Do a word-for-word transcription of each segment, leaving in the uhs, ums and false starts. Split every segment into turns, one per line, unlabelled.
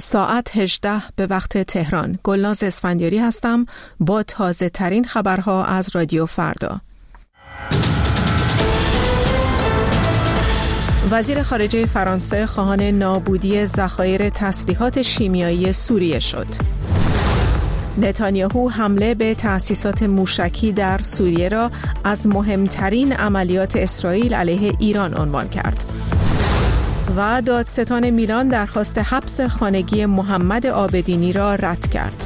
ساعت هجده به وقت تهران. گلناز اسفندیاری هستم با تازه ترین خبرها از رادیو فردا. وزیر خارجه فرانسه خواهان نابودی ذخایر تسلیحات شیمیایی سوریه شد. نتانیاهو حمله به تأسیسات موشکی در سوریه را از مهمترین عملیات اسرائیل علیه ایران عنوان کرد. و دادستان میلان درخواست حبس خانگی محمد عابدینی را رد کرد.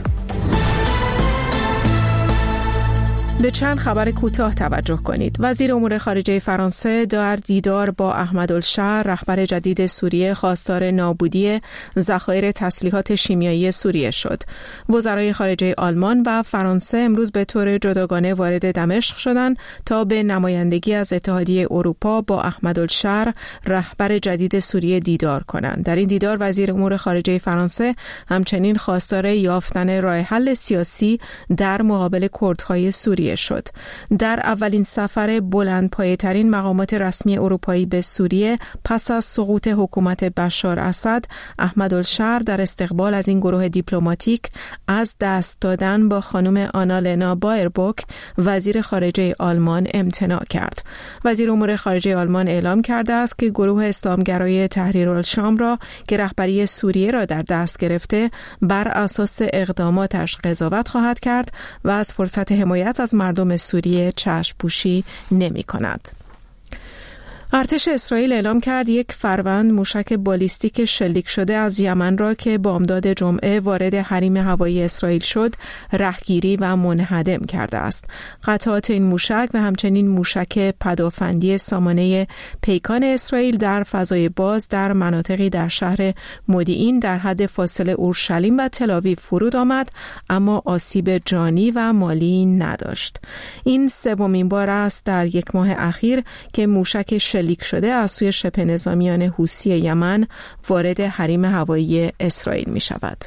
به چند خبر کوتاه توجه کنید. وزیر امور خارجه فرانسه در دیدار با احمدالشهر رهبر جدید سوریه خواستار نابودی ذخایر تسلیحات شیمیایی سوریه شد. وزرای خارجه آلمان و فرانسه امروز به طور جداگانه وارد دمشق شدند تا به نمایندگی از اتحادیه اروپا با احمدالشهر رهبر جدید سوریه دیدار کنند. در این دیدار وزیر امور خارجه فرانسه همچنین خواستار یافتن راه حل سیاسی در مقابل کردهای سوریه شد. در اولین سفر بلندپایه‌ترین مقامات رسمی اروپایی به سوریه پس از سقوط حکومت بشار اسد، احمدالشهر در استقبال از این گروه دیپلماتیک از دست دادن با خانم آنالنا بایربوک وزیر خارجه آلمان امتناع کرد. وزیر امور خارجه آلمان اعلام کرده است که گروه اسلامگرای تحریرالشام را که رهبری سوریه را در دست گرفته بر اساس اقداماتش قضاوت خواهد کرد و از فرصت حمایت از مردم سوریه چشم پوشی نمی کند. ارتش اسرائیل اعلام کرد یک فروند موشک بالیستیک شلیک شده از یمن را که بامداد جمعه وارد حریم هوایی اسرائیل شد رهگیری و منهدم کرده است. قطعات این موشک و همچنین موشک پدافندی سامانه پیکان اسرائیل در فضای باز در مناطقی در شهر مودیعین در حد فاصله اورشلیم و تل‌آویو فرود آمد، اما آسیب جانی و مالی نداشت. این سومین بار است در یک ماه اخیر که موشک شلیک شده از سوی شبه نظامیان حوثی یمن وارد حریم هوایی اسرائیل می شود.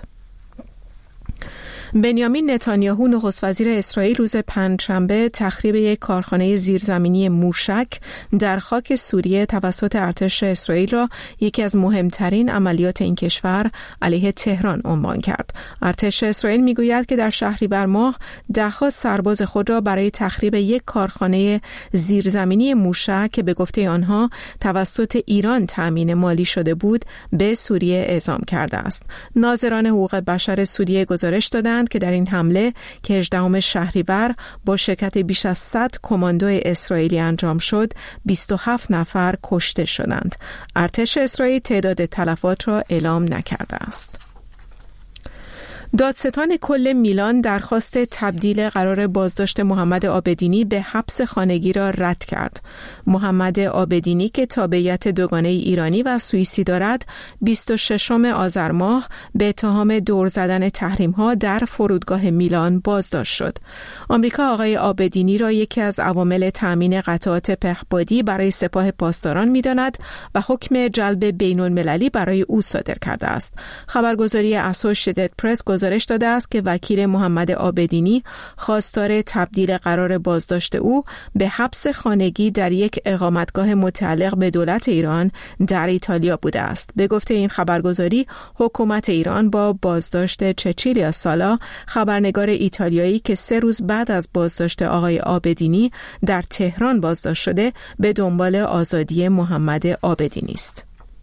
بنیامین نتانیاهو نخست وزیر اسرائیل روز پنجشنبه تخریب یک کارخانه زیرزمینی موشک در خاک سوریه توسط ارتش اسرائیل را یکی از مهمترین عملیات این کشور علیه تهران عنوان کرد. ارتش اسرائیل میگوید که در شهریور ماه ده‌ها سرباز خود را برای تخریب یک کارخانه زیرزمینی موشک که به گفته آنها توسط ایران تأمین مالی شده بود به سوریه اعزام کرده است. ناظران حقوق بشر سوریه گزارش دادند که در این حمله که هجدهم شهریور با شرکت بیش از صد کماندو اسرائیلی انجام شد، بیست و هفت نفر کشته شدند. ارتش اسرائیل تعداد تلفات را اعلام نکرده است. دادستان کل میلان درخواست تبدیل قرار بازداشت محمد عابدینی به حبس خانگی را رد کرد. محمد عابدینی که تابعیت دوگانه ایرانی و سوئیسی دارد، بیست و ششم آذر ماه به اتهام دور زدن تحریم‌ها در فرودگاه میلان بازداشت شد. آمریکا آقای عابدینی را یکی از عوامل تأمین قطعات پهپادی برای سپاه پاسداران می‌داند و حکم جلب بین‌المللی برای او صادر کرده است. خبرگزاری اسوشییتد پرس گزارش داده است که وکیل محمد عابدینی خواستار تبدیل قرار بازداشت او به حبس خانگی در یک اقامتگاه متعلق به دولت ایران در ایتالیا بوده است. به گفته این خبرگزاری، حکومت ایران با بازداشت چچیلیا سالا، خبرنگار ایتالیایی که سه روز بعد از بازداشت آقای عابدینی در تهران بازداشت شده، به دنبال آزادی محمد عابدینی است.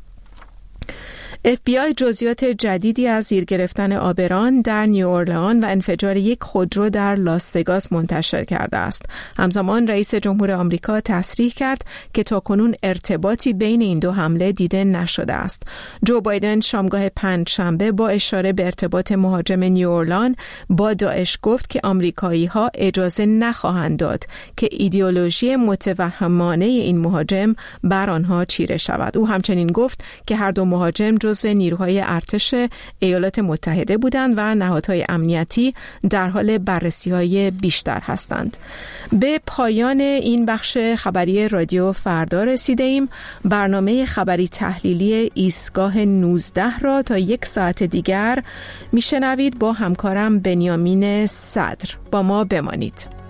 اف بی آی جزئیات جدیدی از زیر گرفتن آبران در نیواورلئان و انفجار یک خودرو در لاس وگاس منتشر کرده است. همزمان رئیس جمهور آمریکا تصریح کرد که تاکنون ارتباطی بین این دو حمله دیده نشده است. جو بایدن شامگاه پنجشنبه با اشاره به ارتباط مهاجم نیواورلئان با داعش گفت که آمریکایی‌ها اجازه نخواهند داد که ایدئولوژی متوهمانه این مهاجم بر آنها چیره شود. او همچنین گفت که هر دو مهاجم جزو نیروهای ارتش ایالات متحده بودند و نهادهای امنیتی در حال بررسی‌های بیشتر هستند. به پایان این بخش خبری رادیو فردا رسیده ایم. برنامه خبری تحلیلی ایستگاه نوزده را تا یک ساعت دیگر میشنوید با همکارم بنیامین صدر. با ما بمانید.